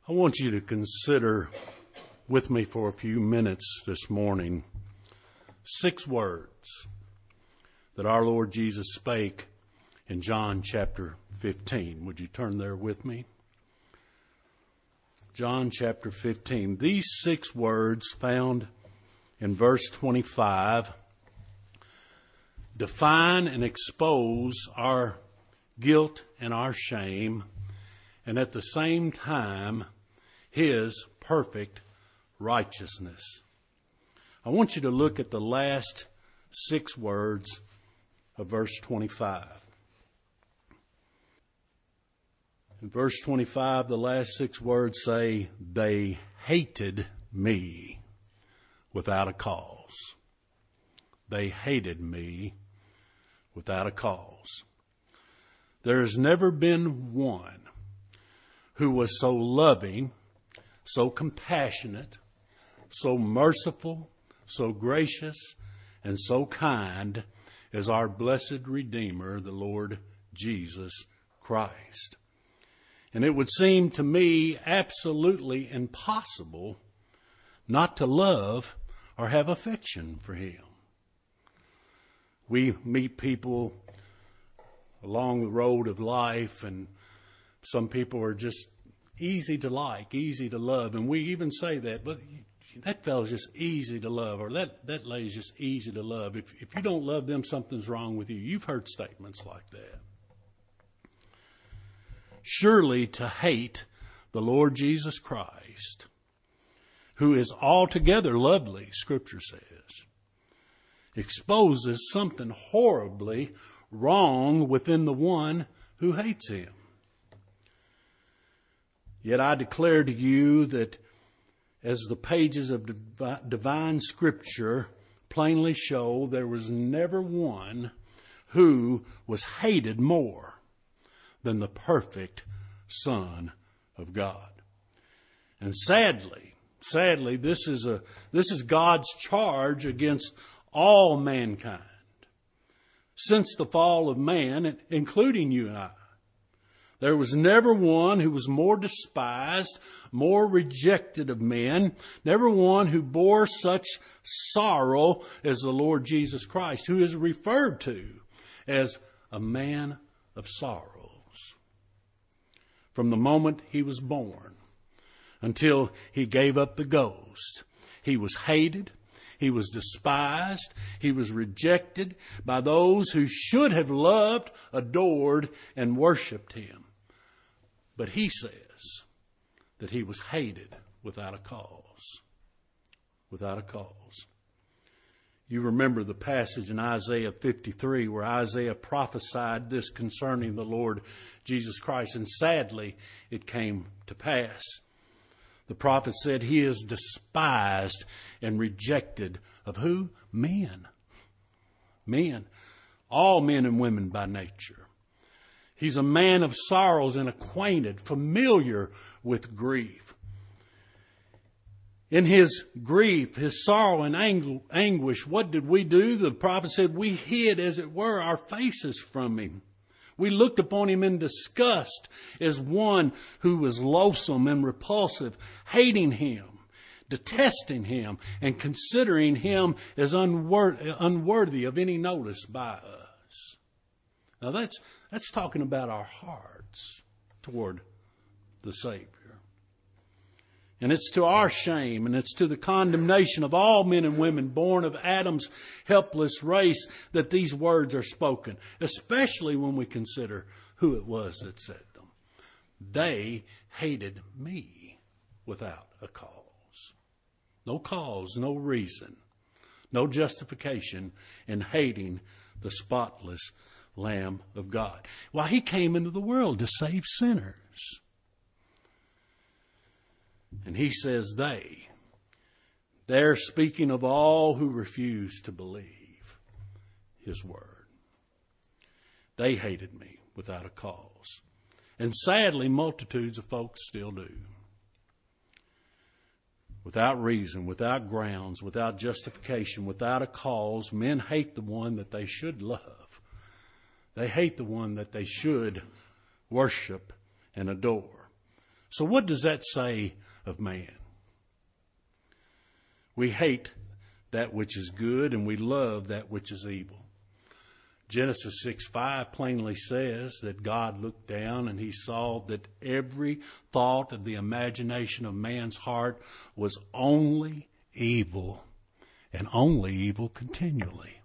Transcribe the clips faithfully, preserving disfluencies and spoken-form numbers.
I want you to consider with me for a few minutes this morning six words that our Lord Jesus spake in John chapter fifteen. Would you turn there with me? John chapter fifteen. These six words found in verse twenty-five define and expose our guilt and our shame, and at the same time, His perfect righteousness. I want you to look at the last six words of verse twenty-five. In verse twenty-five, the last six words say, "They hated me without a cause." They hated me without a cause. There has never been one who was so loving, so compassionate, so merciful, so gracious, and so kind as our blessed Redeemer, the Lord Jesus Christ. And it would seem to me absolutely impossible not to love or have affection for Him. We meet people along the road of life, and some people are just easy to like, easy to love. And we even say that, but that fellow's just easy to love, or that, that lady's just easy to love. If, if you don't love them, something's wrong with you. You've heard statements like that. Surely to hate the Lord Jesus Christ, who is altogether lovely, Scripture says, exposes something horribly wrong within the one who hates Him. Yet I declare to you that as the pages of divine Scripture plainly show, there was never one who was hated more than the perfect Son of God. And sadly, sadly, this is a this is God's charge against all mankind. Since the fall of man, including you and I, there was never one who was more despised, more rejected of men, never one who bore such sorrow as the Lord Jesus Christ, who is referred to as a man of sorrows. From the moment He was born until He gave up the ghost, He was hated, He was despised, He was rejected by those who should have loved, adored, and worshiped Him. But He says that He was hated without a cause. Without a cause. You remember the passage in Isaiah fifty-three where Isaiah prophesied this concerning the Lord Jesus Christ, and sadly it came to pass. The prophet said He is despised and rejected of who? Men. Men. All men and women by nature. He's a man of sorrows and acquainted, familiar with grief. In His grief, His sorrow and ang- anguish, what did we do? The prophet said we hid, as it were, our faces from Him. We looked upon Him in disgust as one who was loathsome and repulsive, hating Him, detesting Him, and considering Him as unworthy, unworthy of any notice by us. Now that's, that's talking about our hearts toward the Savior. And it's to our shame, and it's to the condemnation of all men and women born of Adam's helpless race that these words are spoken, especially when we consider who it was that said them. They hated me without a cause. No cause, no reason, no justification in hating the spotless Lamb of God. Why, He came into the world to save sinners. And He says they. They're speaking of all who refuse to believe His word. They hated me without a cause. And sadly, multitudes of folks still do. Without reason, without grounds, without justification, without a cause, men hate the one that they should love. They hate the one that they should worship and adore. So what does that say of man? We hate that which is good and we love that which is evil. Genesis six five plainly says that God looked down and he saw that every thought of the imagination of man's heart was only evil, and only evil continually.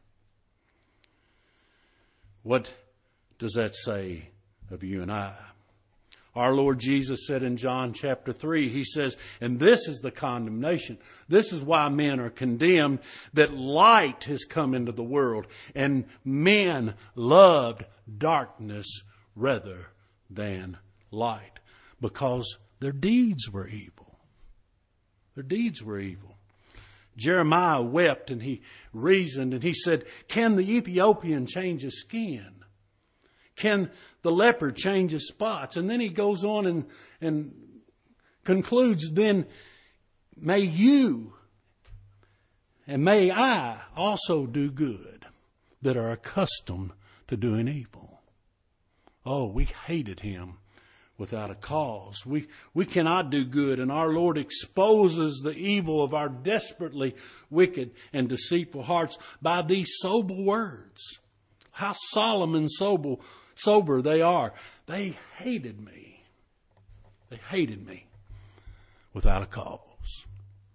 What does that say of you and I? Our Lord Jesus said in John chapter three, he says, and this is the condemnation. This is why men are condemned, that light has come into the world, and men loved darkness rather than light, because their deeds were evil. Their deeds were evil. Jeremiah wept and he reasoned and he said, can the Ethiopian change his skin? Can the leopard change his spots? And then he goes on and, and concludes, then may you and may I also do good that are accustomed to doing evil. Oh, we hated him without a cause. We, we cannot do good, and our Lord exposes the evil of our desperately wicked and deceitful hearts by these sober words. How solemn and sober Sober they are. They hated me. They hated me without a cause.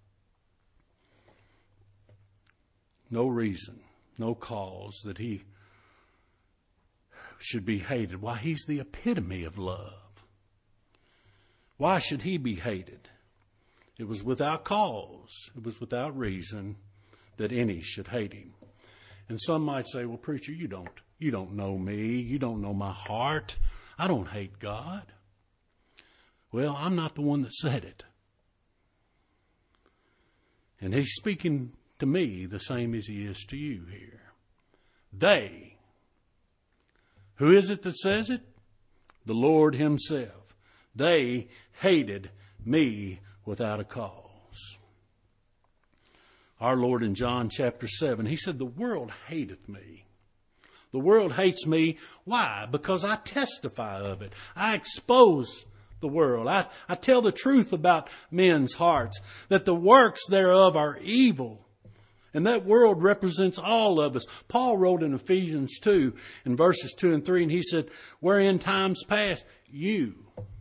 No reason, no cause that he should be hated. Why, he's the epitome of love. Why should he be hated? It was without cause. It was without reason that any should hate him. And some might say, well, preacher, you don't. You don't know me. You don't know my heart. I don't hate God. Well, I'm not the one that said it. And he's speaking to me the same as he is to you here. They. Who is it that says it? The Lord himself. They hated me without a cause. Our Lord in John chapter seven, he said, the world hateth me. The world hates me. Why? Because I testify of it. I expose the world. I, I tell the truth about men's hearts, that the works thereof are evil. And that world represents all of us. Paul wrote in Ephesians two, in verses two and three, and he said, wherein times past, you,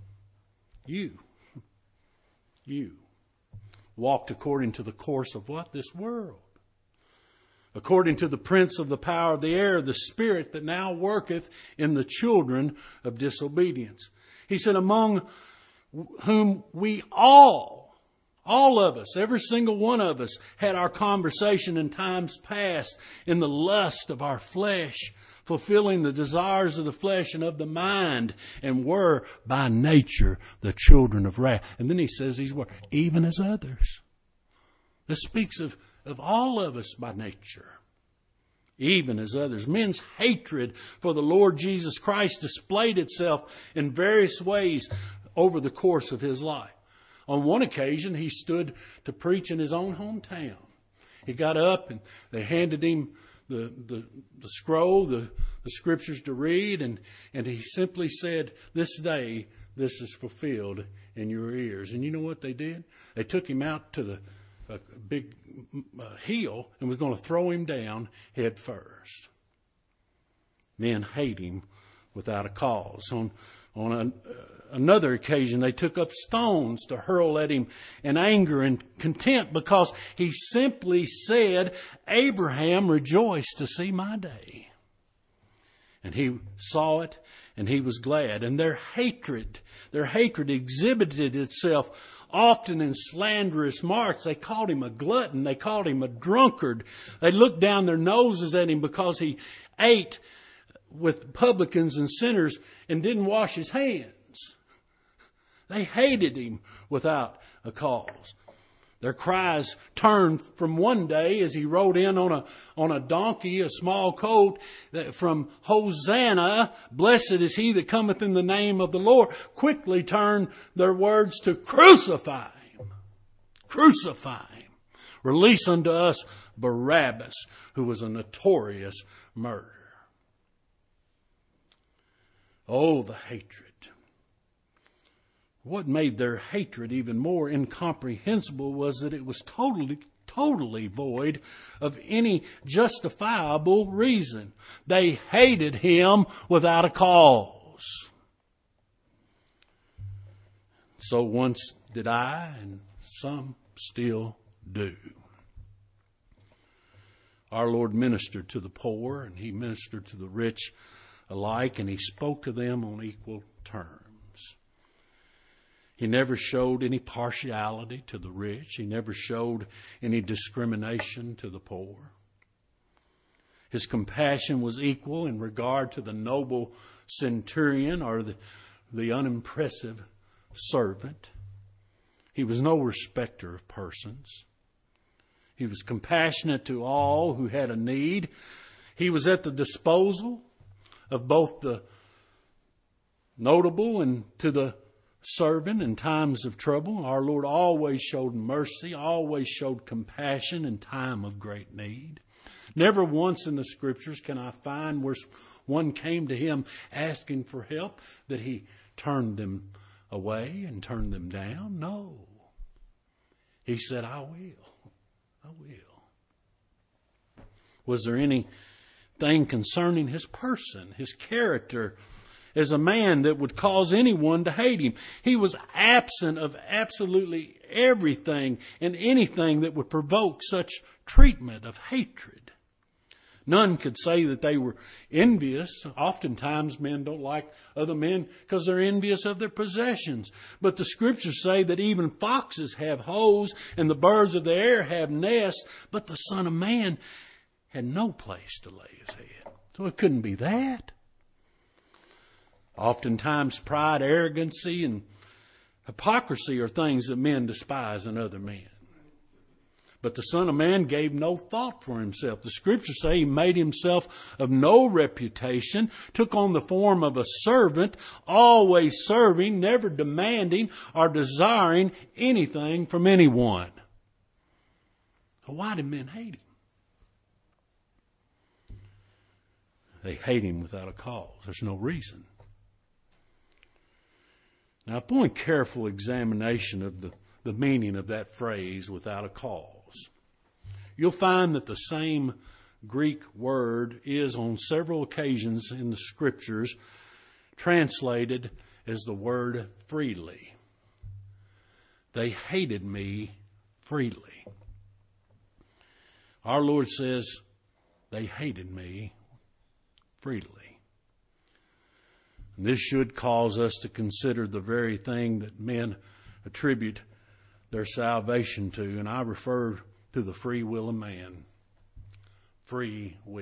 you, you walked according to the course of what? This world. According to the prince of the power of the air, the spirit that now worketh in the children of disobedience. He said, among whom we all, all of us, every single one of us, had our conversation in times past in the lust of our flesh, fulfilling the desires of the flesh and of the mind, and were by nature the children of wrath. And then he says these words, even as others. This speaks of of all of us by nature, even as others. Men's hatred for the Lord Jesus Christ displayed itself in various ways over the course of his life. On one occasion, he stood to preach in his own hometown. He got up and they handed him the, the, the scroll, the, the scriptures to read, and, and he simply said, this day this is fulfilled in your ears. And you know what they did? They took him out to the a big uh, hill and was going to throw him down head first. Men hate him without a cause. On on a, uh, another occasion, they took up stones to hurl at him in anger and contempt because he simply said, Abraham rejoiced to see my day. And he saw it and he was glad. And their hatred, their hatred exhibited itself often in slanderous marks. They called him a glutton. They called him a drunkard. They looked down their noses at him because he ate with publicans and sinners and didn't wash his hands. They hated him without a cause. Their cries turned from one day as he rode in on a on a donkey, a small colt, from Hosanna, blessed is he that cometh in the name of the Lord, quickly turned their words to crucify him. Crucify him. Release unto us Barabbas, who was a notorious murderer. Oh, the hatred. what made their hatred even more incomprehensible was that it was totally, totally void of any justifiable reason. They hated him without a cause. So once did I, and some still do. Our Lord ministered to the poor, and he ministered to the rich alike, and he spoke to them on equal terms. He never showed any partiality to the rich. He never showed any discrimination to the poor. His compassion was equal in regard to the noble centurion or the, the unimpressive servant. He was no respecter of persons. He was compassionate to all who had a need. He was at the disposal of both the notable and to the servant in times of trouble. Our Lord always showed mercy, always showed compassion in time of great need. Never once in the Scriptures can I find where one came to him asking for help that he turned them away and turned them down. No. He said, I will. I will. Was there anything concerning his person, his character, as a man that would cause anyone to hate him? He was absent of absolutely everything and anything that would provoke such treatment of hatred. None could say that they were envious. Oftentimes men don't like other men because they're envious of their possessions. But the Scriptures say that even foxes have holes and the birds of the air have nests, but the Son of Man had no place to lay his head. So it couldn't be that. Oftentimes pride, arrogancy, and hypocrisy are things that men despise in other men. But the Son of Man gave no thought for himself. The Scriptures say he made himself of no reputation, took on the form of a servant, always serving, never demanding or desiring anything from anyone. Why did men hate him? They hate him without a cause. There's no reason. Now, upon careful examination of the, the meaning of that phrase, without a cause, you'll find that the same Greek word is on several occasions in the Scriptures translated as the word freely. They hated me freely. Our Lord says they hated me freely. And this should cause us to consider the very thing that men attribute their salvation to, and I refer to the free will of man. Free will.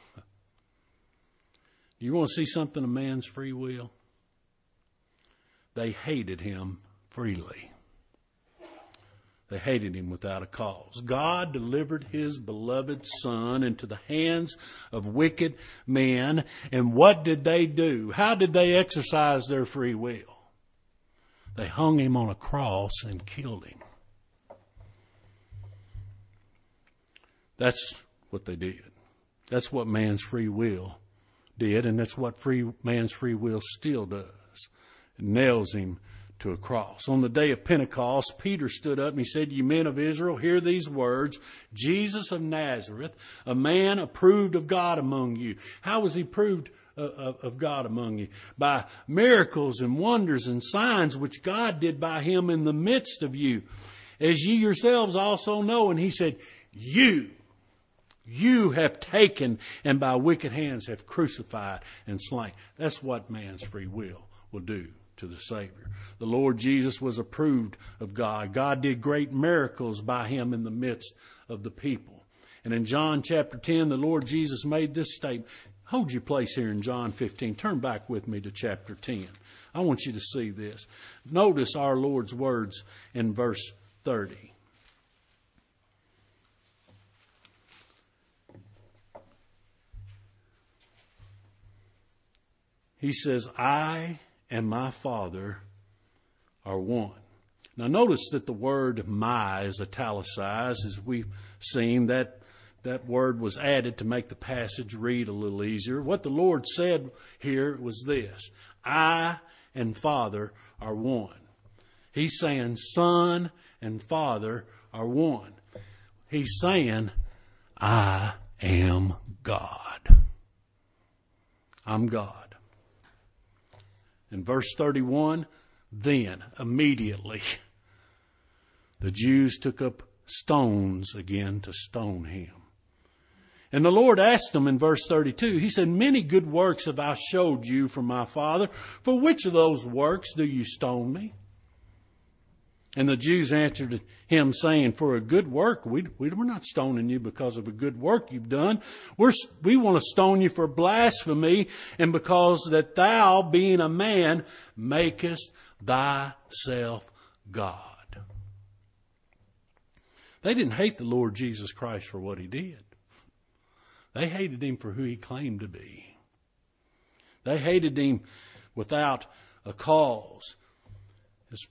Do you want to see something of man's free will? They hated him freely. They hated him without a cause. God delivered his beloved Son into the hands of wicked men, and what did they do? How did they exercise their free will? They hung him on a cross and killed him. That's what they did. That's what man's free will did, and that's what free man's free will still does. It nails him to a cross. On the day of Pentecost, Peter stood up and he said, "You men of Israel, hear these words. Jesus of Nazareth, a man approved of God among you." How was he proved of God among you? By miracles and wonders and signs which God did by him in the midst of you, as ye yourselves also know. And he said, you, you have taken and by wicked hands have crucified and slain. That's what man's free will will do to the Savior. The Lord Jesus was approved of God. God did great miracles by him in the midst of the people. And in John chapter ten, the Lord Jesus made this statement. Hold your place here in John fifteen. Turn back with me to chapter ten. I want you to see this. Notice our Lord's words in verse thirty. He says, "I and my Father are one." Now notice that the word "my" is italicized. As we've seen, that that word was added to make the passage read a little easier. What the Lord said here was this: I and Father are one. He's saying Son and Father are one. He's saying, I am God. I'm God. In verse thirty-one, then, immediately, the Jews took up stones again to stone him. And the Lord asked them in verse thirty-two, he said, many good works have I showed you from my Father. For which of those works do you stone me? And the Jews answered him, saying, for a good work. We, we, we're not stoning you because of a good work you've done. We're, we want to stone you for blasphemy, and because that thou, being a man, makest thyself God. They didn't hate the Lord Jesus Christ for what he did. They hated him for who he claimed to be. They hated him without a cause. It's,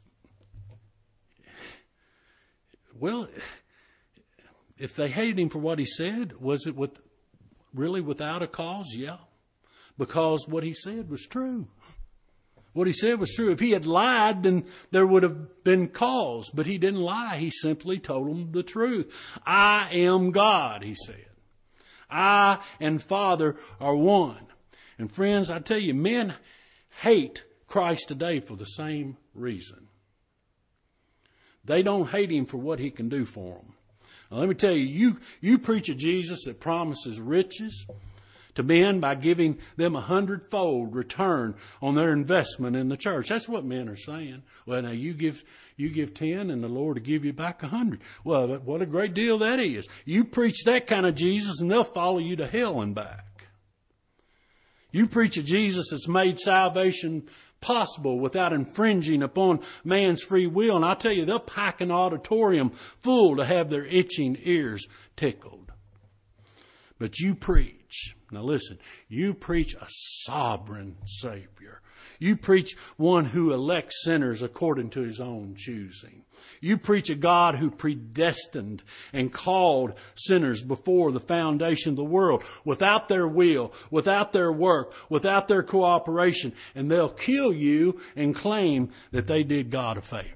well, if they hated him for what he said, was it with really without a cause? Yeah. Because what he said was true. What he said was true. If he had lied, then there would have been cause. But he didn't lie. He simply told them the truth. I am God, he said. I and Father are one. And friends, I tell you, men hate Christ today for the same reason. They don't hate him for what he can do for them. Now, let me tell you, you, you preach a Jesus that promises riches to men by giving them a hundredfold return on their investment in the church. That's what men are saying. Well, now you give you give ten and the Lord will give you back a hundred. Well, what a great deal that is. You preach that kind of Jesus and they'll follow you to hell and back. You preach a Jesus that's made salvation possible without infringing upon man's free will. And I tell you, they'll pack an auditorium full to have their itching ears tickled. But you preach. Now listen, you preach a sovereign Savior. You preach one who elects sinners according to his own choosing. You preach a God who predestined and called sinners before the foundation of the world without their will, without their work, without their cooperation. And they'll kill you and claim that they did God a favor.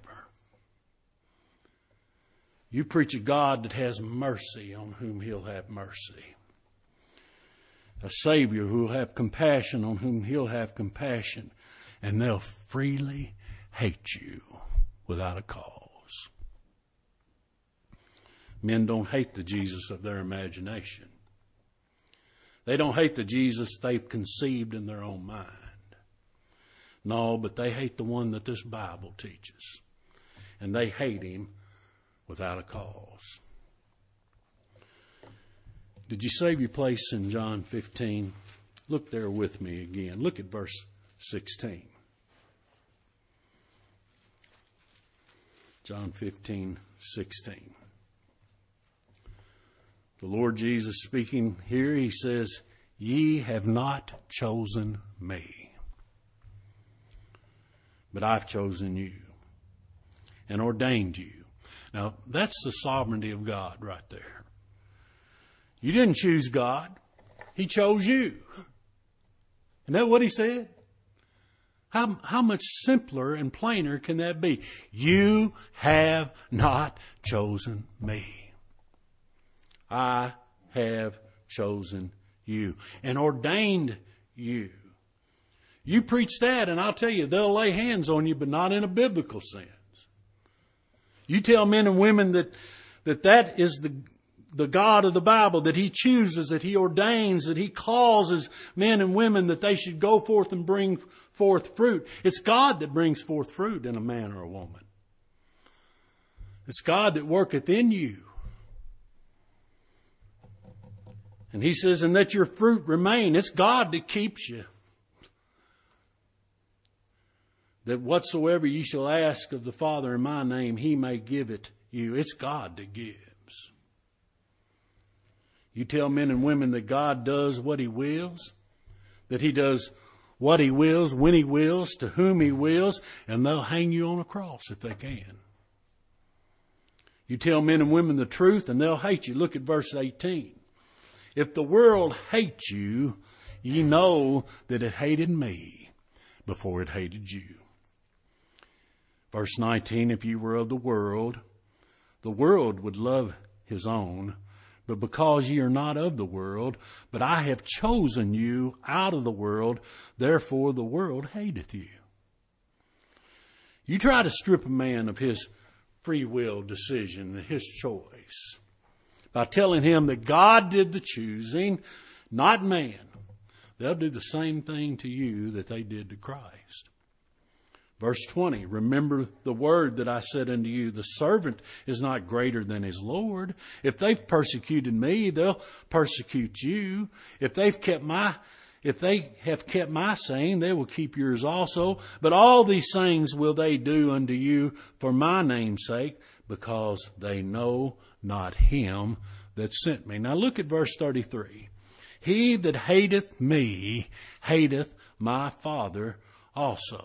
You preach a God that has mercy on whom he'll have mercy. A Savior who will have compassion on whom he'll have compassion. And they'll freely hate you without a cause. Men don't hate the Jesus of their imagination. They don't hate the Jesus they've conceived in their own mind. No, but they hate the one that this Bible teaches. And they hate him without a cause. Did you save your place in John fifteen? Look there with me again. Look at verse sixteen. John fifteen, sixteen. The Lord Jesus speaking here, he says, ye have not chosen me, but I've chosen you and ordained you. Now, that's the sovereignty of God right there. You didn't choose God. He chose you. Isn't that what he said? How, how much simpler and plainer can that be? You have not chosen me. I have chosen you and ordained you. You preach that and I'll tell you, they'll lay hands on you, but not in a biblical sense. You tell men and women that that, that is the The God of the Bible, that he chooses, that he ordains, that he causes men and women that they should go forth and bring forth fruit. It's God that brings forth fruit in a man or a woman. It's God that worketh in you. And he says, and that your fruit remain. It's God that keeps you. That whatsoever ye shall ask of the Father in my name, he may give it you. It's God that gives. You tell men and women that God does what he wills, that he does what he wills, when he wills, to whom he wills, and they'll hang you on a cross if they can. You tell men and women the truth and they'll hate you. Look at verse eighteen. If the world hates you, ye know that it hated me before it hated you. Verse nineteen, if you were of the world, the world would love his own. But because ye are not of the world, but I have chosen you out of the world, therefore the world hateth you. You try to strip a man of his free will decision, his choice, by telling him that God did the choosing, not man. They'll do the same thing to you that they did to Christ. Verse twenty, remember the word that I said unto you, the servant is not greater than his Lord. If they've persecuted me, they'll persecute you. If they've kept my, if they have kept my saying, they will keep yours also. But all these things will they do unto you for my name's sake, because they know not him that sent me. Now look at verse thirty-three. He that hateth me hateth my Father also.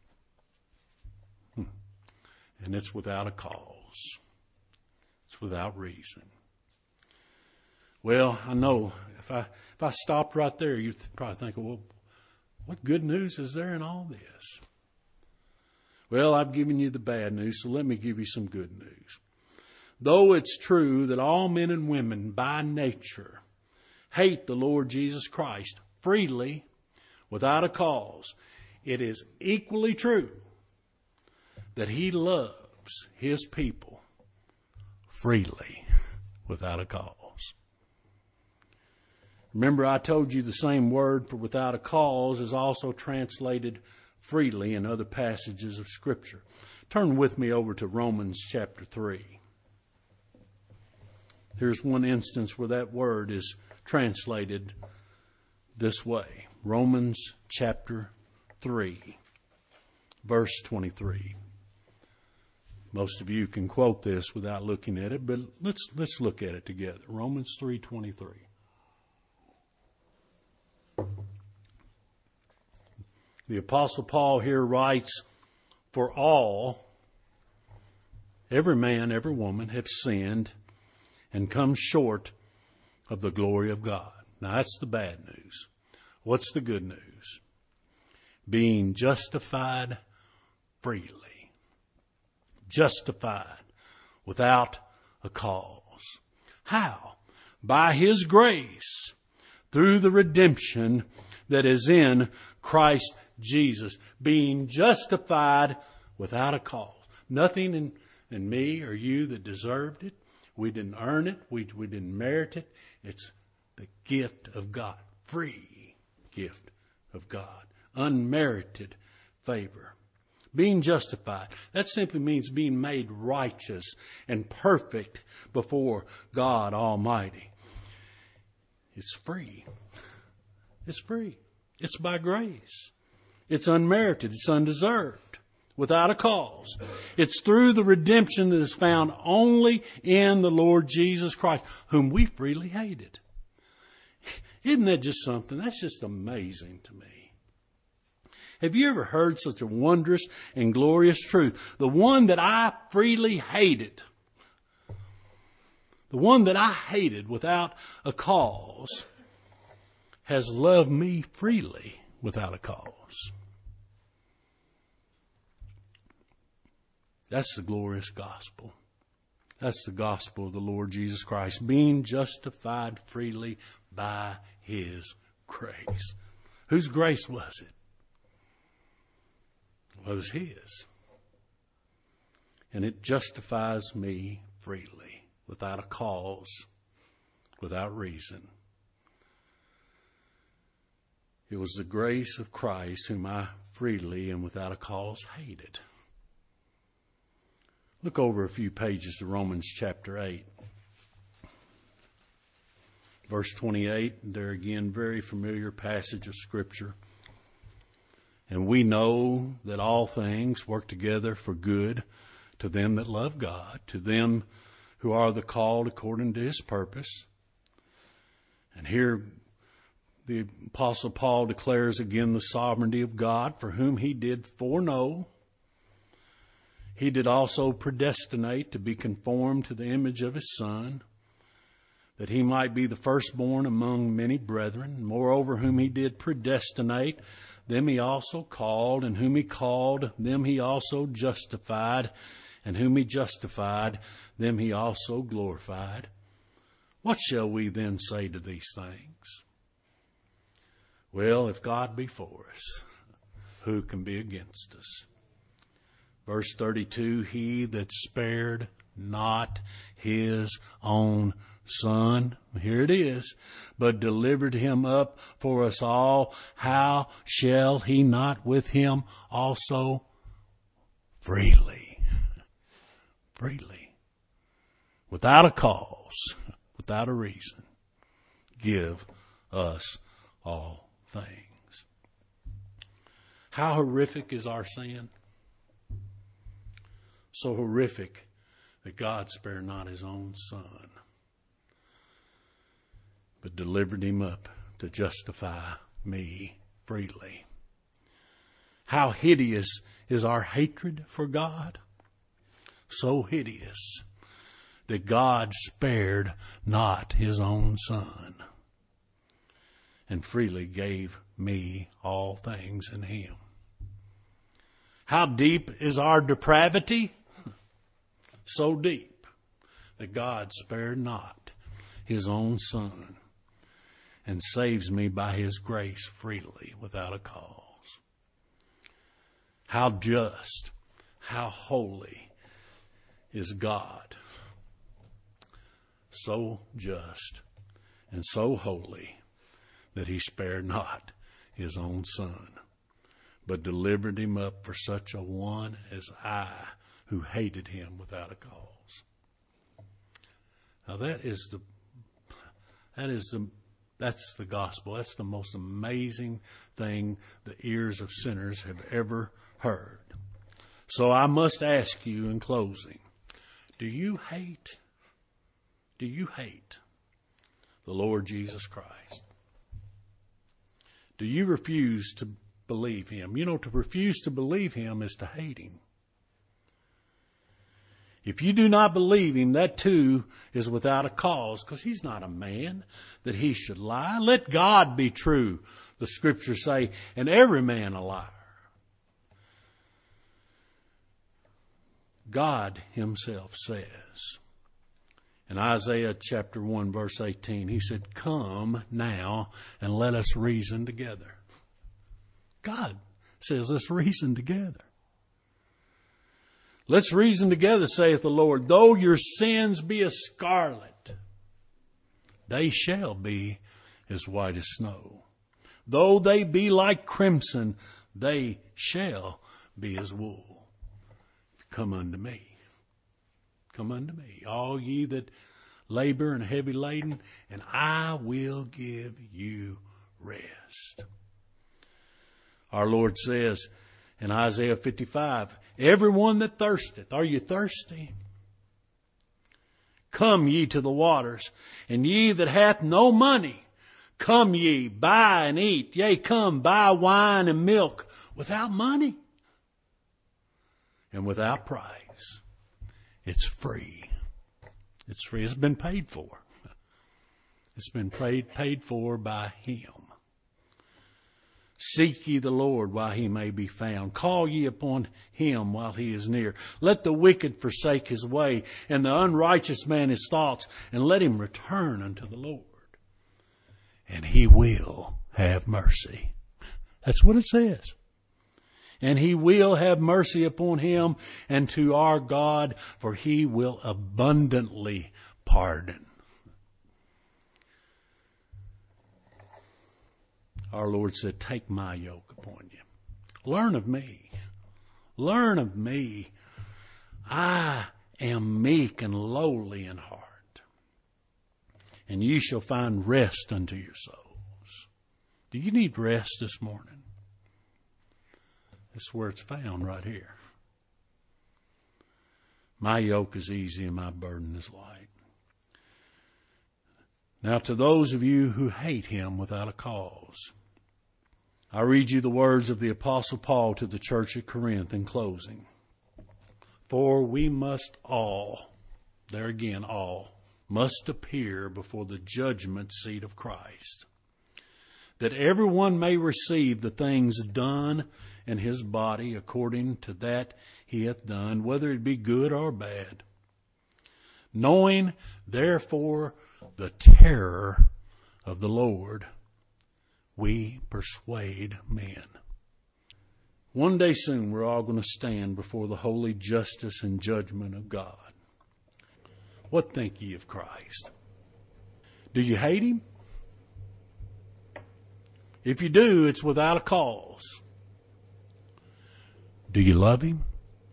And it's without a cause. It's without reason. Well, I know if I if I stopped right there, you'd probably think, well, what good news is there in all this? Well, I've given you the bad news, so let me give you some good news. Though it's true that all men and women by nature hate the Lord Jesus Christ freely, without a cause, it is equally true that he loves his people freely, without a cause. Remember, I told you the same word for without a cause is also translated freely in other passages of Scripture. Turn with me over to Romans chapter three. Here's one instance where that word is translated this way. Romans chapter three, verse twenty-three. Most of you can quote this without looking at it, but let's let's look at it together. Romans three twenty-three. The Apostle Paul here writes, for all, every man, every woman have sinned and come short of the glory of God. Now that's the bad news. What's the good news? Being justified freely. Justified without a cause. How? By his grace, through the redemption that is in Christ Jesus. Being justified without a cause. Nothing in, in me or you that deserved it. We didn't earn it. We, we didn't merit it. It's the gift of God. Free gift of God. Unmerited favor. Being justified, that simply means being made righteous and perfect before God Almighty. It's free. It's free. It's by grace. It's unmerited. It's undeserved. Without a cause. It's through the redemption that is found only in the Lord Jesus Christ, whom we freely hated. Isn't that just something? That's just amazing to me. Have you ever heard such a wondrous and glorious truth? The one that I freely hated, the one that I hated without a cause, has loved me freely without a cause. That's the glorious gospel. That's the gospel of the Lord Jesus Christ, being justified freely by his grace. Whose grace was it? Was his. And it justifies me freely, without a cause, without reason. It was the grace of Christ whom I freely and without a cause hated. Look over a few pages to Romans chapter eight. Verse twenty-eight, there again, very familiar passage of Scripture. And we know that all things work together for good to them that love God, to them who are the called according to his purpose. And here the Apostle Paul declares again the sovereignty of God, for whom he did foreknow. He did also predestinate to be conformed to the image of his Son, that he might be the firstborn among many brethren. Moreover, whom he did predestinate, them he also called, and whom he called, them he also justified, and whom he justified, them he also glorified. What shall we then say to these things? Well, if God be for us, who can be against us? Verse thirty-two, he that spared not his own Son, here it is, but delivered him up for us all, how shall he not with him also freely, freely, without a cause, without a reason, give us all things? How horrific is our sin? So horrific that God spared not his own Son, but delivered him up to justify me freely. How hideous is our hatred for God? So hideous that God spared not his own Son and freely gave me all things in him. How deep is our depravity? So deep that God spared not his own Son and saves me by his grace freely without a cause. How just, how holy is God. So just and so holy that he spared not his own Son, but delivered him up for such a one as I, who hated him without a cause. Now that is the, that is the, that's the gospel. That's the most amazing thing the ears of sinners have ever heard. So I must ask you in closing, do you hate, do you hate the Lord Jesus Christ? Do you refuse to believe him? You know, to refuse to believe him is to hate him. If you do not believe him, that too is without a cause, because he's not a man that he should lie. Let God be true, the scriptures say, and every man a liar. God himself says in Isaiah chapter one, verse eighteen, he said, come now and let us reason together. God says, let's reason together. Let's reason together, saith the Lord. Though your sins be as scarlet, they shall be as white as snow. Though they be like crimson, they shall be as wool. Come unto me. Come unto me, all ye that labor and heavy laden, and I will give you rest. Our Lord says in Isaiah fifty-five, everyone that thirsteth, are you thirsty? Come ye to the waters, and ye that hath no money, come ye, buy and eat. Yea, come, buy wine and milk without money and without price. It's free. It's free. It's been paid for. It's been paid, paid for by him. Seek ye the Lord while he may be found. Call ye upon him while he is near. Let the wicked forsake his way, and the unrighteous man his thoughts, and let him return unto the Lord. And he will have mercy. That's what it says. And he will have mercy upon him and to our God, for he will abundantly pardon. Our Lord said, take my yoke upon you. Learn of me. Learn of me. I am meek and lowly in heart, and ye shall find rest unto your souls. Do you need rest this morning? That's where it's found, right here. My yoke is easy and my burden is light. Now to those of you who hate him without a cause, I read you the words of the Apostle Paul to the church at Corinth in closing. For we must all, there again, all, must appear before the judgment seat of Christ, that everyone may receive the things done in his body according to that he hath done, whether it be good or bad. Knowing, therefore, the terror of the Lord, we persuade men. One day soon we're all going to stand before the holy justice and judgment of God. What think ye of Christ? Do you hate him? If you do, it's without a cause. Do you love him?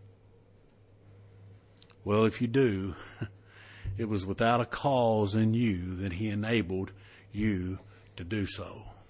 Well, if you do, it was without a cause in you that he enabled you to do so.